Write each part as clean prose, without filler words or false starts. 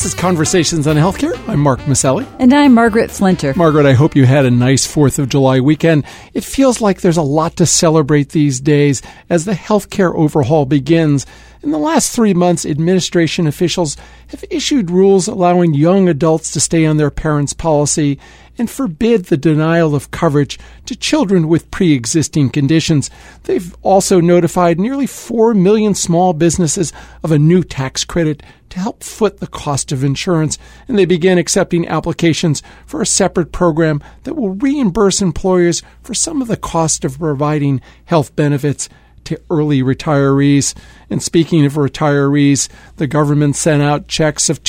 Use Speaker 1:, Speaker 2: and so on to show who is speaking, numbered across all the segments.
Speaker 1: This is Conversations on Healthcare. I'm Mark Maselli.
Speaker 2: And I'm Margaret Flinter.
Speaker 1: Margaret, I hope you had a nice 4th of July weekend. It feels like there's a lot to celebrate these days as the healthcare overhaul begins. In the last 3 months, administration officials have issued rules allowing young adults to stay on their parents' policy and forbid the denial of coverage to children with pre-existing conditions. They've also notified nearly 4 million small businesses of a new tax credit to help foot the cost of insurance, and they began accepting applications for a separate program that will reimburse employers for some of the cost of providing health benefits to early retirees. And speaking of retirees, the government sent out checks of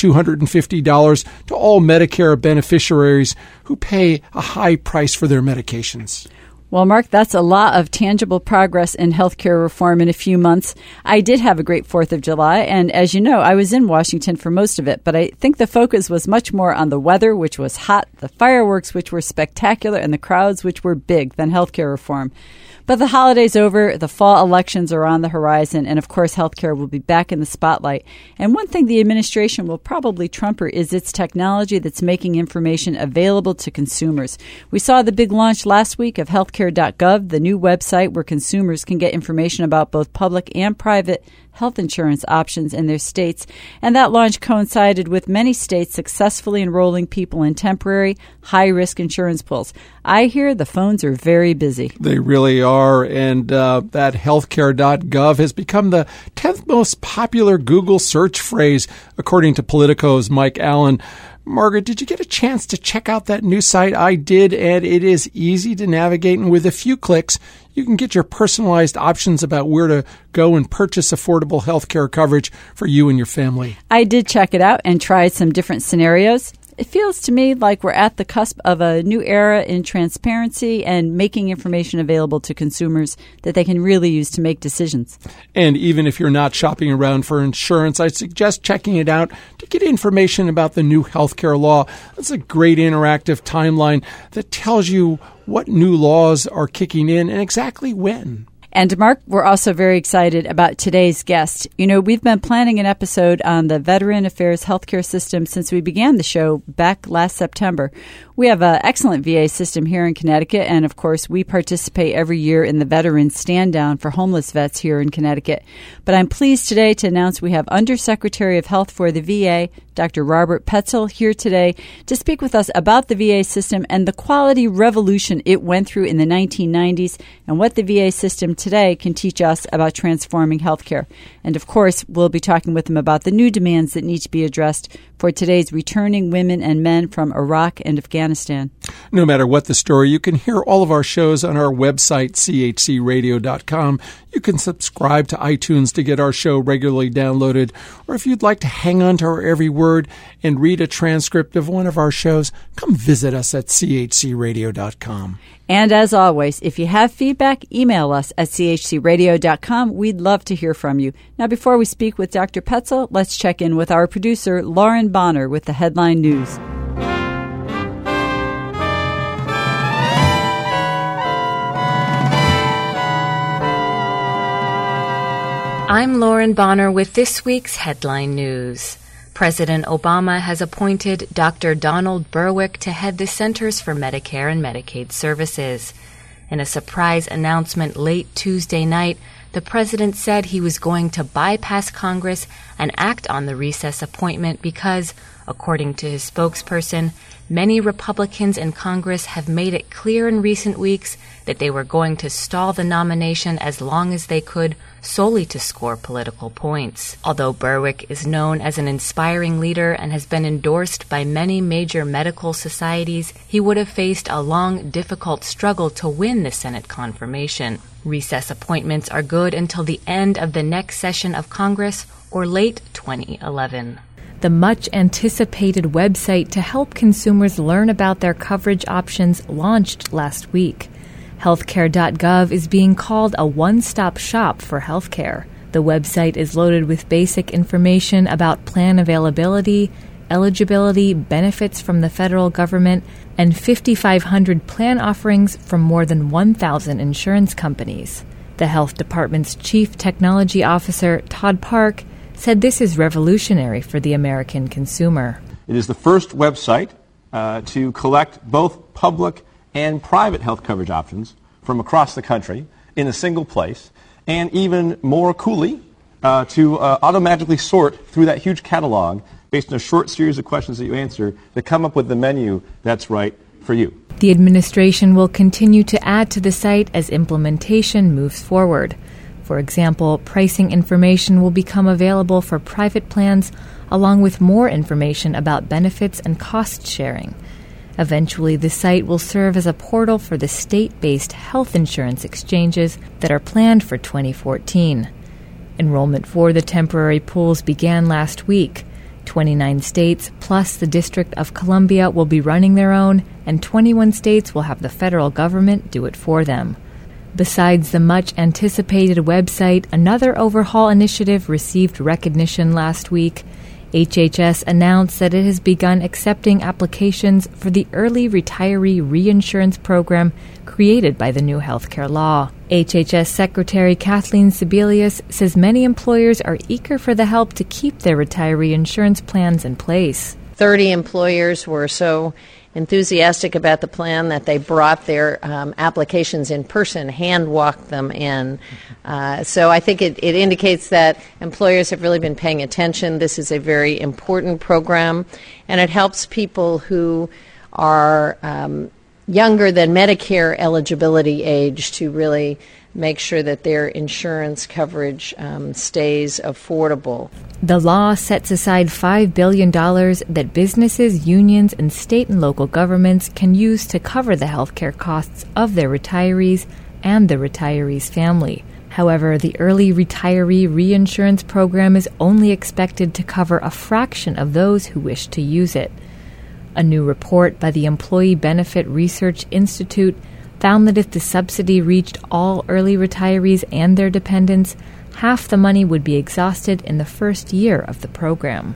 Speaker 1: $250 to all Medicare beneficiaries who pay a high price for their medications.
Speaker 2: Well, Mark, that's a lot of tangible progress in healthcare reform in a few months. I did have a great 4th of July, and as you know, I was in Washington for most of it, but I think the focus was much more on the weather, which was hot, the fireworks, which were spectacular, and the crowds, which were big, than healthcare reform. But the holiday's over, the fall elections are on the horizon, and of course healthcare will be back in the spotlight. And one thing the administration will probably trumper is its technology that's making information available to consumers. We saw the big launch last week of healthcare.gov, the new website where consumers can get information about both public and private health insurance options in their states, and that launch coincided with many states successfully enrolling people in temporary, high-risk insurance pools. I hear the phones are very busy.
Speaker 1: They really are, and that healthcare.gov has become the 10th most popular Google search phrase, according to Politico's Mike Allen. Margaret, did you get a chance to check out that new site? I did, and it is easy to navigate, and with a few clicks, you can get your personalized options about where to go and purchase affordable health care coverage for you and your family.
Speaker 2: I did check it out and tried some different scenarios. It feels to me like we're at the cusp of a new era in transparency and making information available to consumers that they can really use to make decisions.
Speaker 1: And even if you're not shopping around for insurance, I suggest checking it out to get information about the new healthcare law. It's a great interactive timeline that tells you what new laws are kicking in and exactly when.
Speaker 2: And Mark, we're also very excited about today's guest. You know, we've been planning an episode on the Veteran Affairs healthcare system since we began the show back last September. We have an excellent VA system here in Connecticut, and of course, we participate every year in the Veterans Stand Down for homeless vets here in Connecticut. But I'm pleased today to announce we have Undersecretary of Health for the VA, Dr. Robert Petzel, here today to speak with us about the VA system and the quality revolution it went through in the 1990s and what the VA system today can teach us about transforming healthcare. And of course, we'll be talking with him about the new demands that need to be addressed for today's returning women and men from Iraq and Afghanistan.
Speaker 1: No matter what the story, you can hear all of our shows on our website, chcradio.com. You can subscribe to iTunes to get our show regularly downloaded. Or if you'd like to hang on to our every word and read a transcript of one of our shows, come visit us at chcradio.com.
Speaker 2: And as always, if you have feedback, email us at chcradio.com. We'd love to hear from you. Now, before we speak with Dr. Petzel, let's check in with our producer, Lauren Bonner, with the headline news.
Speaker 3: I'm Lauren Bonner with this week's headline news. President Obama has appointed Dr. Donald Berwick to head the Centers for Medicare and Medicaid Services. In a surprise announcement late Tuesday night, the president said he was going to bypass Congress and act on the recess appointment because, according to his spokesperson, many Republicans in Congress have made it clear in recent weeks that they were going to stall the nomination as long as they could, solely to score political points. Although Berwick is known as an inspiring leader and has been endorsed by many major medical societies, he would have faced a long, difficult struggle to win the Senate confirmation. Recess appointments are good until the end of the next session of Congress or late 2011.
Speaker 4: The much-anticipated website to help consumers learn about their coverage options launched last week. Healthcare.gov is being called a one-stop shop for healthcare. The website is loaded with basic information about plan availability, eligibility, benefits from the federal government, and 5,500 plan offerings from more than 1,000 insurance companies. The health department's chief technology officer, Todd Park, said this is revolutionary for the American consumer.
Speaker 5: It is the first website to collect both public and private health coverage options from across the country in a single place, and even more coolly, to automatically sort through that huge catalog based on a short series of questions that you answer to come up with the menu that's right for you.
Speaker 4: The administration will continue to add to the site as implementation moves forward. For example, pricing information will become available for private plans, along with more information about benefits and cost sharing. Eventually, the site will serve as a portal for the state-based health insurance exchanges that are planned for 2014. Enrollment for the temporary pools began last week. 29 states plus the District of Columbia will be running their own, and 21 states will have the federal government do it for them. Besides the much-anticipated website, another overhaul initiative received recognition last week. HHS announced that it has begun accepting applications for the Early Retiree Reinsurance Program created by the new healthcare law. HHS Secretary Kathleen Sebelius says many employers are eager for the help to keep their retiree insurance plans in place.
Speaker 6: 30 employers were so enthusiastic about the plan that they brought their applications in person, hand-walked them in. So I think it indicates that employers have really been paying attention. This is a very important program, and it helps people who are younger than Medicare eligibility age to really make sure that their insurance coverage stays affordable.
Speaker 4: The law sets aside $5 billion that businesses, unions, and state and local governments can use to cover the health care costs of their retirees and the retiree's family. However, the Early Retiree Reinsurance Program is only expected to cover a fraction of those who wish to use it. A new report by the Employee Benefit Research Institute found that if the subsidy reached all early retirees and their dependents, half the money would be exhausted in the first year of the program.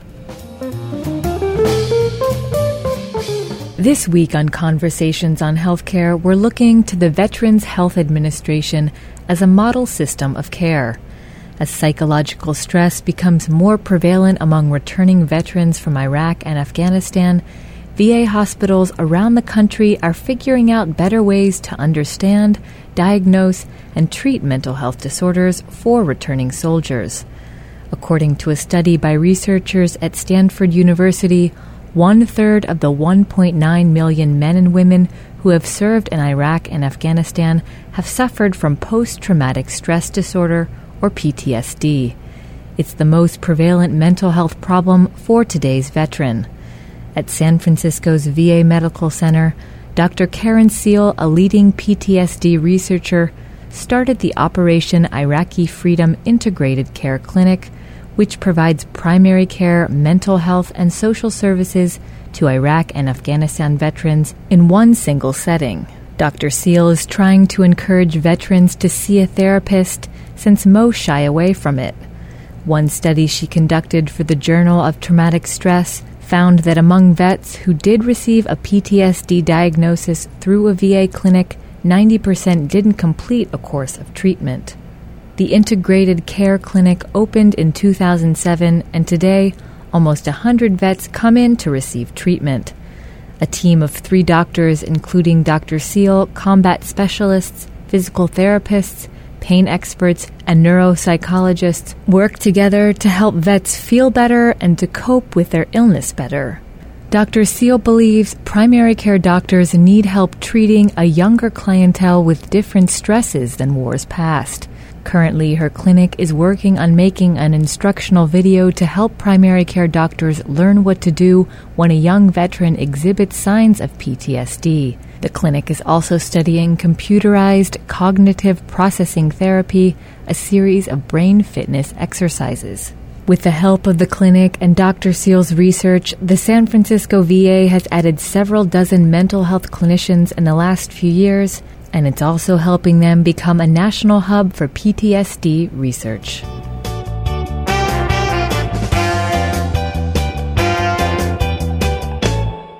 Speaker 4: This week on Conversations on Healthcare, we're looking to the Veterans Health Administration as a model system of care. As psychological stress becomes more prevalent among returning veterans from Iraq and Afghanistan, VA hospitals around the country are figuring out better ways to understand, diagnose, and treat mental health disorders for returning soldiers. According to a study by researchers at Stanford University, 1/3 of the 1.9 million men and women who have served in Iraq and Afghanistan have suffered from post-traumatic stress disorder, or PTSD. It's the most prevalent mental health problem for today's veteran. At San Francisco's VA Medical Center, Dr. Karen Seal, a leading PTSD researcher, started the Operation Iraqi Freedom Integrated Care Clinic, which provides primary care, mental health, and social services to Iraq and Afghanistan veterans in one single setting. Dr. Seal is trying to encourage veterans to see a therapist since most shy away from it. One study she conducted for the Journal of Traumatic Stress found that among vets who did receive a PTSD diagnosis through a VA clinic, 90% didn't complete a course of treatment. The Integrated Care Clinic opened in 2007, and today, almost 100 vets come in to receive treatment. A team of 3 doctors, including Dr. Seal, combat specialists, physical therapists, pain experts, and neuropsychologists work together to help vets feel better and to cope with their illness better. Dr. Seal believes primary care doctors need help treating a younger clientele with different stresses than wars past. Currently, her clinic is working on making an instructional video to help primary care doctors learn what to do when a young veteran exhibits signs of PTSD. The clinic is also studying computerized cognitive processing therapy, a series of brain fitness exercises. With the help of the clinic and Dr. Seal's research, the San Francisco VA has added several dozen mental health clinicians in the last few years, and it's also helping them become a national hub for PTSD research.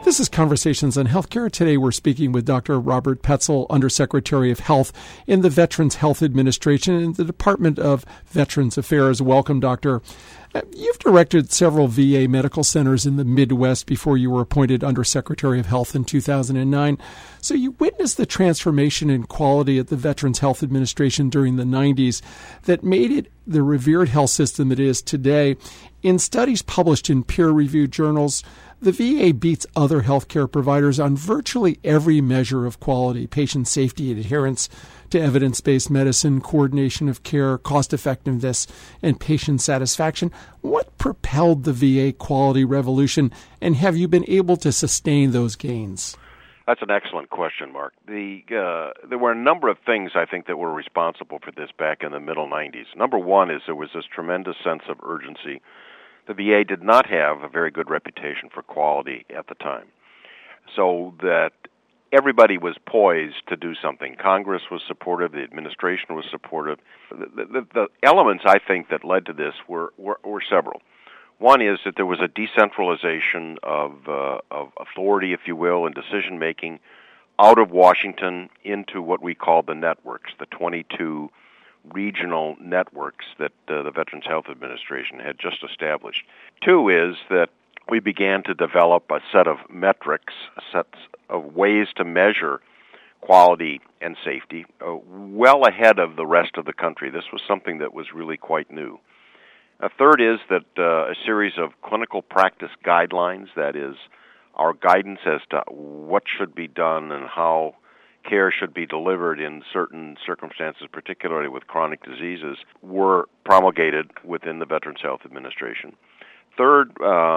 Speaker 1: This is Conversations on Healthcare. Today we're speaking with Dr. Robert Petzl, Undersecretary of Health in the Veterans Health Administration in the Department of Veterans Affairs. Welcome, Doctor. You've directed several VA medical centers in the Midwest before you were appointed Undersecretary of Health in 2009. So you witnessed the transformation in quality at the Veterans Health Administration during the 90s that made it the revered health system it is today. In studies published in peer-reviewed journals, the VA beats other healthcare providers on virtually every measure of quality: patient safety, adherence to evidence-based medicine, coordination of care, cost-effectiveness, and patient satisfaction. What propelled the VA quality revolution, and have you been able to sustain those gains?
Speaker 7: That's an excellent question, Mark. There were a number of things, I think, that were responsible for this back in the middle 90s. Number one is there was this tremendous sense of urgency. The VA did not have a very good reputation for quality at the time, so that everybody was poised to do something. Congress was supportive. The administration was supportive. The elements, I think, that led to this were several. One is that there was a decentralization of authority, if you will, and decision-making out of Washington into what we call the networks, the 22 regional networks that the Veterans Health Administration had just established. Two is that we began to develop a set of metrics, sets of ways to measure quality and safety well ahead of the rest of the country. This was something that was really quite new. A third is that a series of clinical practice guidelines, that is, our guidance as to what should be done and how care should be delivered in certain circumstances, particularly with chronic diseases, were promulgated within the Veterans Health Administration. Fourth,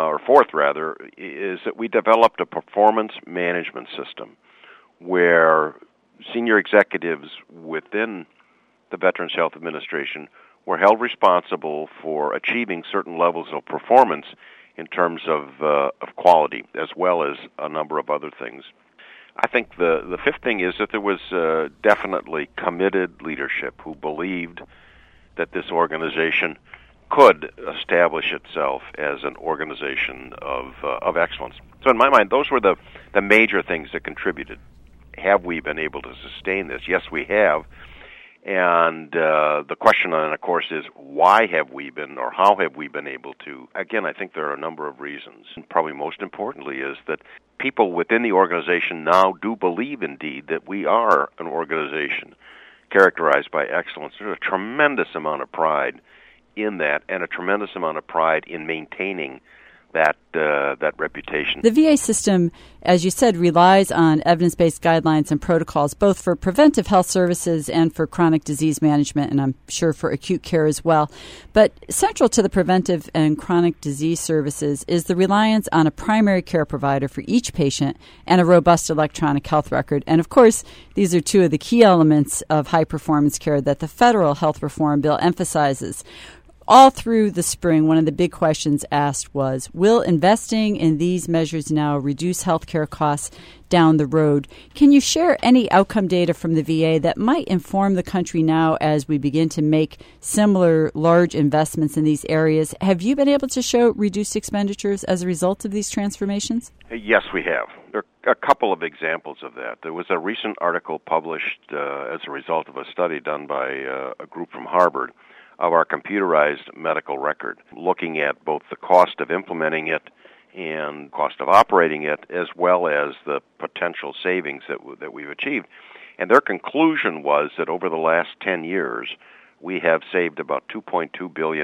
Speaker 7: is that we developed a performance management system where senior executives within the Veterans Health Administration were held responsible for achieving certain levels of performance in terms of quality, as well as a number of other things. I think the fifth thing is that there was definitely committed leadership who believed that this organization could establish itself as an organization of excellence. So in my mind, those were the major things that contributed. Have we been able to sustain this? Yes, we have. And the question, then, of course, is why have we been, or how have we been able to? Again, I think there are a number of reasons. And probably most importantly is that people within the organization now do believe, indeed, that we are an organization characterized by excellence. There's a tremendous amount of pride in that, and a tremendous amount of pride in maintaining that reputation.
Speaker 2: The VA system, as you said, relies on evidence-based guidelines and protocols, both for preventive health services and for chronic disease management, and I'm sure for acute care as well. But central to the preventive and chronic disease services is the reliance on a primary care provider for each patient and a robust electronic health record. And, of course, these are two of the key elements of high-performance care that the federal health reform bill emphasizes. All through the spring, one of the big questions asked was, will investing in these measures now reduce healthcare costs down the road? Can you share any outcome data from the VA that might inform the country now as we begin to make similar large investments in these areas? Have you been able to show reduced expenditures as a result of these transformations?
Speaker 7: Yes, we have. There are a couple of examples of that. There was a recent article published as a result of a study done by a group from Harvard of our computerized medical record, looking at both the cost of implementing it and cost of operating it, as well as the potential savings that we've achieved. And their conclusion was that over the last 10 years, we have saved about $2.2 billion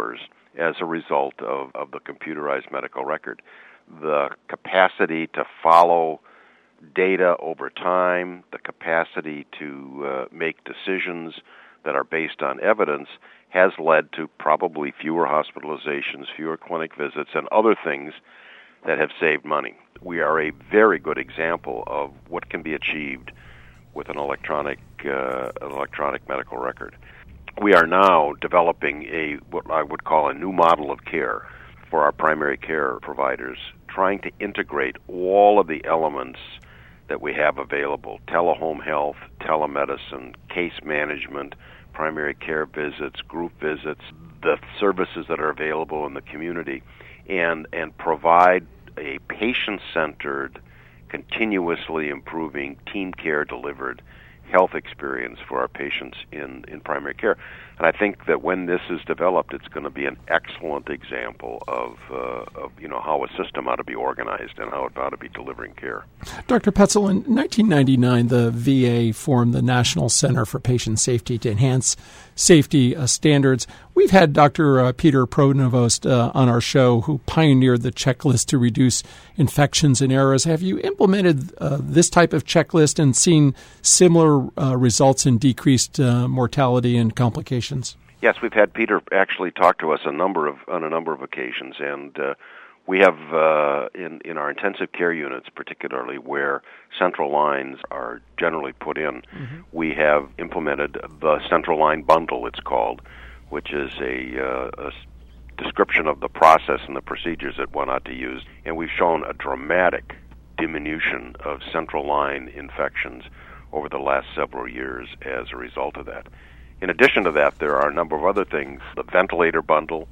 Speaker 7: as a result of the computerized medical record. The capacity to follow data over time, the capacity to make decisions that are based on evidence has led to probably fewer hospitalizations, fewer clinic visits, and other things that have saved money. We are a very good example of what can be achieved with an electronic medical record. We are now developing what I would call a new model of care for our primary care providers, trying to integrate all of the elements that we have available: telehome health, telemedicine, case management, primary care visits, group visits, the services that are available in the community, and provide a patient-centered, continuously improving, team care delivered health experience for our patients in primary care. And I think that when this is developed, it's going to be an excellent example of how a system ought to be organized and how it ought to be delivering care.
Speaker 1: Dr. Petzl, in 1999, the VA formed the National Center for Patient Safety to enhance safety standards. We've had Dr. Peter Pronovost on our show, who pioneered the checklist to reduce infections and errors. Have you implemented this type of checklist and seen similar results in decreased mortality and complications?
Speaker 7: Yes, we've had Peter actually talk to us on a number of occasions, and we have in our intensive care units, particularly where central lines are generally put in, we have implemented the central line bundle, it's called, which is a description of the process and the procedures that one ought to use, and we've shown a dramatic diminution of central line infections over the last several years as a result of that. In addition to that, there are a number of other things. The ventilator bundle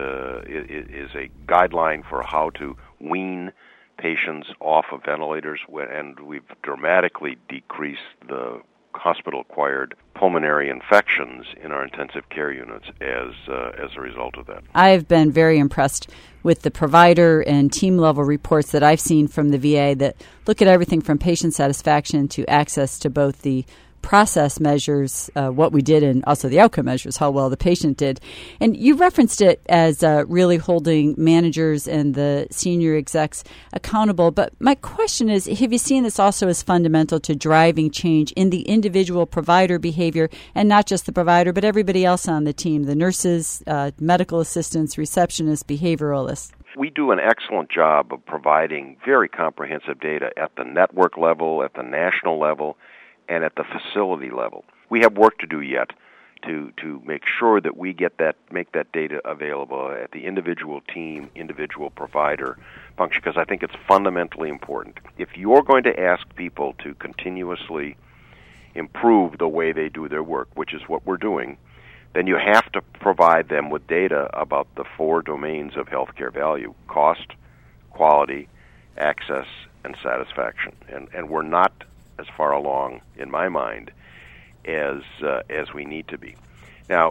Speaker 7: is a guideline for how to wean patients off of ventilators, and we've dramatically decreased the hospital-acquired pulmonary infections in our intensive care units as a result of that.
Speaker 2: I've been very impressed with the provider and team-level reports that I've seen from the VA that look at everything from patient satisfaction to access to both the process measures, what we did, and also the outcome measures, how well the patient did. And you referenced it as really holding managers and the senior execs accountable. But my question is, have you seen this also as fundamental to driving change in the individual provider behavior, and not just the provider, but everybody else on the team, the nurses, medical assistants, receptionists, behavioralists?
Speaker 7: We do an excellent job of providing very comprehensive data at the network level, at the national level, and at the facility level. We have work to do yet to make sure that we make that data available at the individual team, individual provider function, because I think it's fundamentally important. If you're going to ask people to continuously improve the way they do their work, which is what we're doing, then you have to provide them with data about the four domains of healthcare value: cost, quality, access, and satisfaction. And we're not as far along, in my mind, as we need to be. Now,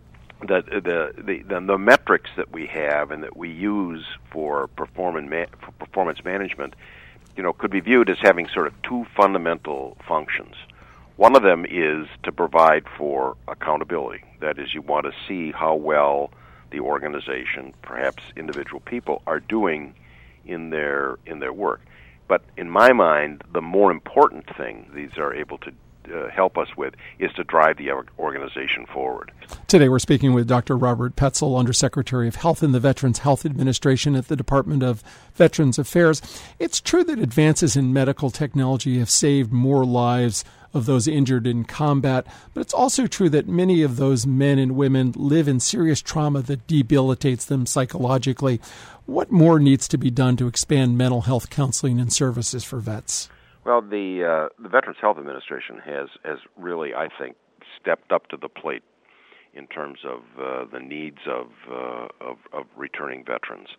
Speaker 7: the metrics that we have and that we use for performance management, could be viewed as having sort of two fundamental functions. One of them is to provide for accountability. That is, you want to see how well the organization, perhaps individual people, are doing in their work. But in my mind, the more important thing these are able to help us with is to drive the organization forward.
Speaker 1: Today we're speaking with Dr. Robert Petzl, Undersecretary of Health in the Veterans Health Administration at the Department of Veterans Affairs. It's true that advances in medical technology have saved more lives of those injured in combat, but it's also true that many of those men and women live in serious trauma that debilitates them psychologically. What more needs to be done to expand mental health counseling and services for vets?
Speaker 7: Well, the Veterans Health Administration has really, I think, stepped up to the plate in terms of the needs of returning veterans.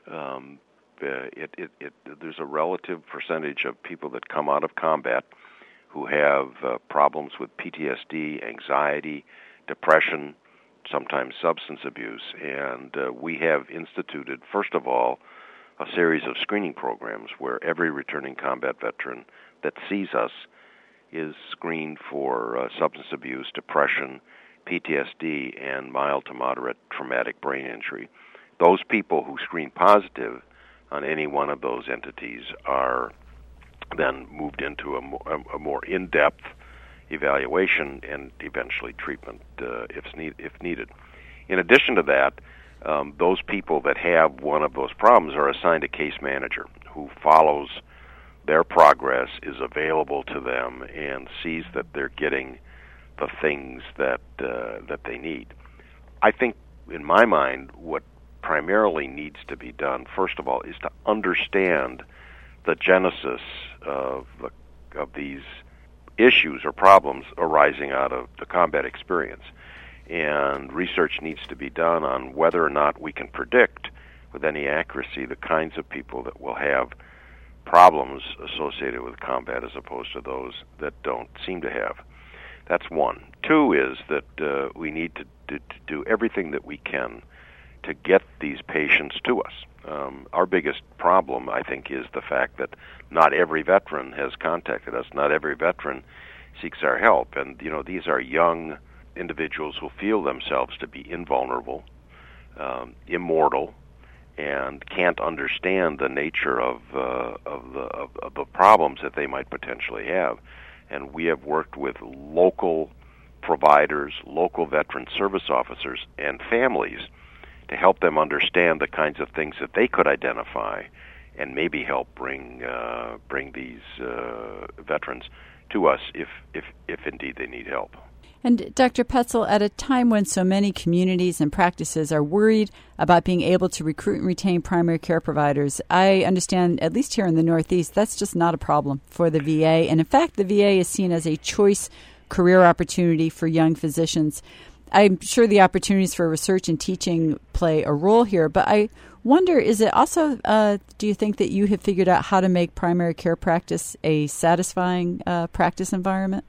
Speaker 7: There's a relative percentage of people that come out of combat who have problems with PTSD, anxiety, depression, sometimes substance abuse, and we have instituted, first of all, a series of screening programs where every returning combat veteran that sees us is screened for substance abuse, depression, PTSD, and mild to moderate traumatic brain injury. Those people who screen positive on any one of those entities are then moved into a more in-depth evaluation and eventually treatment if needed. In addition to that, those people that have one of those problems are assigned a case manager who follows their progress, is available to them, and sees that they're getting the things that they need. I think, in my mind, what primarily needs to be done, first of all, is to understand the genesis of these issues or problems arising out of the combat experience. And research needs to be done on whether or not we can predict with any accuracy the kinds of people that will have problems associated with combat as opposed to those that don't seem to have. That's one. Two is that we need to do everything that we can to get these patients to us. Our biggest problem, I think, is the fact that not every veteran has contacted us. Not every veteran seeks our help. And, these are young individuals who feel themselves to be invulnerable, immortal, and can't understand the nature of the problems that they might potentially have. And we have worked with local providers, local veteran service officers, and families to help them understand the kinds of things that they could identify and maybe help bring these veterans to us if indeed they need help.
Speaker 2: And Dr. Petzl, at a time when so many communities and practices are worried about being able to recruit and retain primary care providers, I understand, at least here in the Northeast, that's just not a problem for the VA. And in fact, the VA is seen as a choice career opportunity for young physicians. I'm sure the opportunities for research and teaching play a role here, but I wonder, is it also, do you think that you have figured out how to make primary care practice a satisfying practice environment?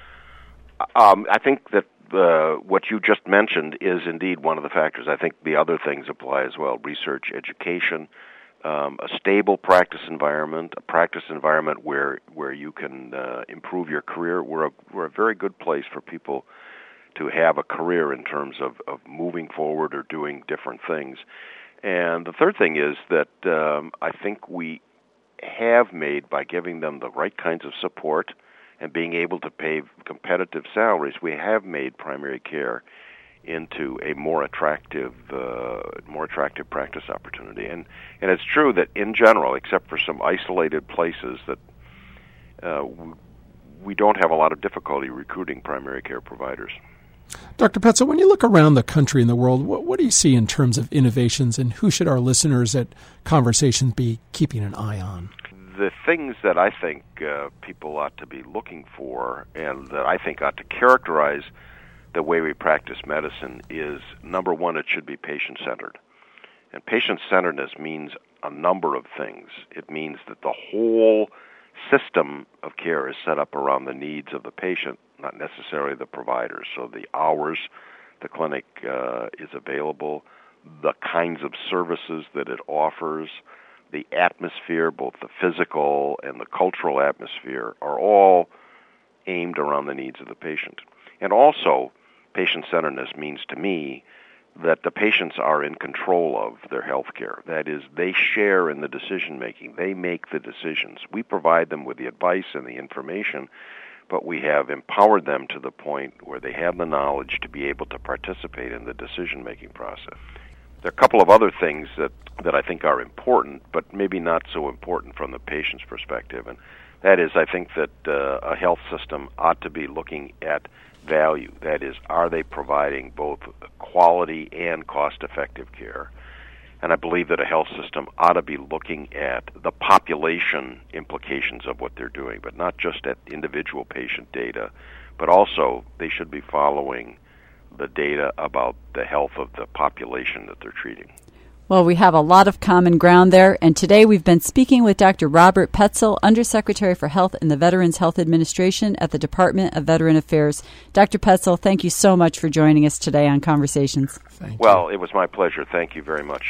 Speaker 7: I think that what you just mentioned is indeed one of the factors. I think the other things apply as well. Research, education, a stable practice environment, a practice environment where you can improve your career. We're a very good place for people to have a career in terms of moving forward or doing different things. And the third thing is that I think we have made, by giving them the right kinds of support and being able to pay competitive salaries, we have made primary care into a more attractive practice opportunity. And it's true that in general, except for some isolated places, that we don't have a lot of difficulty recruiting primary care providers.
Speaker 1: Dr. Petzl, when you look around the country and the world, what do you see in terms of innovations, and who should our listeners at Conversations be keeping an eye on?
Speaker 7: The things that I think people ought to be looking for and that I think ought to characterize the way we practice medicine is, number one, it should be patient-centered. And patient-centeredness means a number of things. It means that the whole system of care is set up around the needs of the patient, not necessarily the providers. So the hours the clinic is available, the kinds of services that it offers, the atmosphere, both the physical and the cultural atmosphere, are all aimed around the needs of the patient. And also, patient-centeredness means to me that the patients are in control of their health care. That is, they share in the decision-making. They make the decisions. We provide them with the advice and the information, but we have empowered them to the point where they have the knowledge to be able to participate in the decision-making process. There are a couple of other things that I think are important, but maybe not so important from the patient's perspective. And that is, I think that a health system ought to be looking at value. That is, are they providing both quality and cost-effective care? And I believe that a health system ought to be looking at the population implications of what they're doing, but not just at individual patient data, but also they should be following the data about the health of the population that they're treating.
Speaker 2: Well, we have a lot of common ground there, and today we've been speaking with Dr. Robert Petzl, Undersecretary for Health in the Veterans Health Administration at the Department of Veteran Affairs. Dr. Petzl, thank you so much for joining us today on Conversations.
Speaker 7: Well, it was my pleasure. Thank you very much.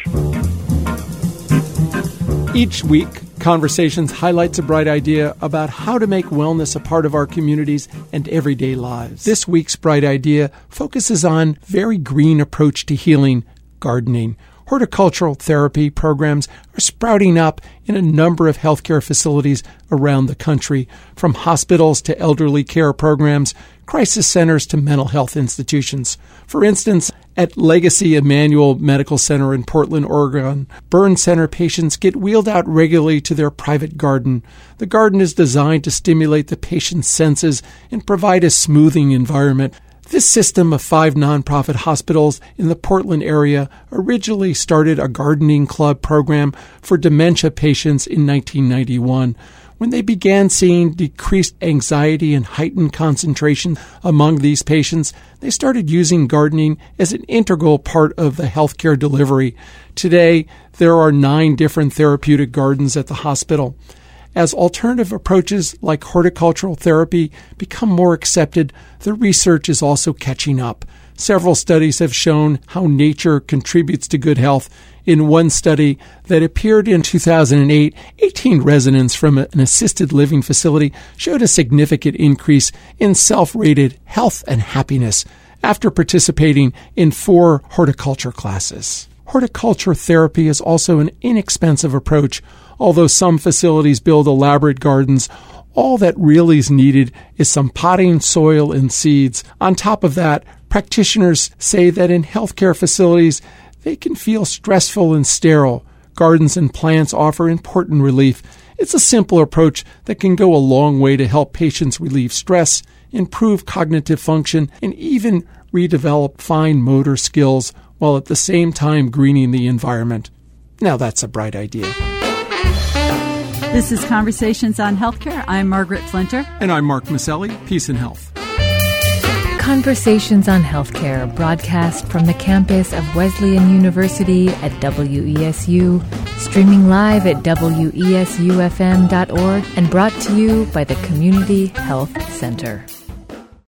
Speaker 1: Each week, Conversations highlights a bright idea about how to make wellness a part of our communities and everyday lives. This week's bright idea focuses on very green approach to healing, gardening. Horticultural therapy programs are sprouting up in a number of healthcare facilities around the country, from hospitals to elderly care programs, crisis centers to mental health institutions. For instance, at Legacy Emmanuel Medical Center in Portland, Oregon, burn center patients get wheeled out regularly to their private garden. The garden is designed to stimulate the patient's senses and provide a smoothing environment. This system of 5 nonprofit hospitals in the Portland area originally started a gardening club program for dementia patients in 1991. When they began seeing decreased anxiety and heightened concentration among these patients, they started using gardening as an integral part of the healthcare delivery. Today, there are 9 different therapeutic gardens at the hospital. As alternative approaches like horticultural therapy become more accepted, the research is also catching up. Several studies have shown how nature contributes to good health. In one study that appeared in 2008, 18 residents from an assisted living facility showed a significant increase in self-rated health and happiness after participating in 4 horticulture classes. Horticulture therapy is also an inexpensive approach. Although some facilities build elaborate gardens, all that really is needed is some potting, soil, and seeds. On top of that, practitioners say that in healthcare facilities, they can feel stressful and sterile. Gardens and plants offer important relief. It's a simple approach that can go a long way to help patients relieve stress, improve cognitive function, and even redevelop fine motor skills while at the same time greening the environment. Now that's a bright idea.
Speaker 2: This is Conversations on Healthcare. I'm Margaret Flinter.
Speaker 1: And I'm Mark Maselli. Peace and health.
Speaker 4: Conversations on Healthcare, broadcast from the campus of Wesleyan University at WESU, streaming live at WESUFM.org, and brought to you by the Community Health Center.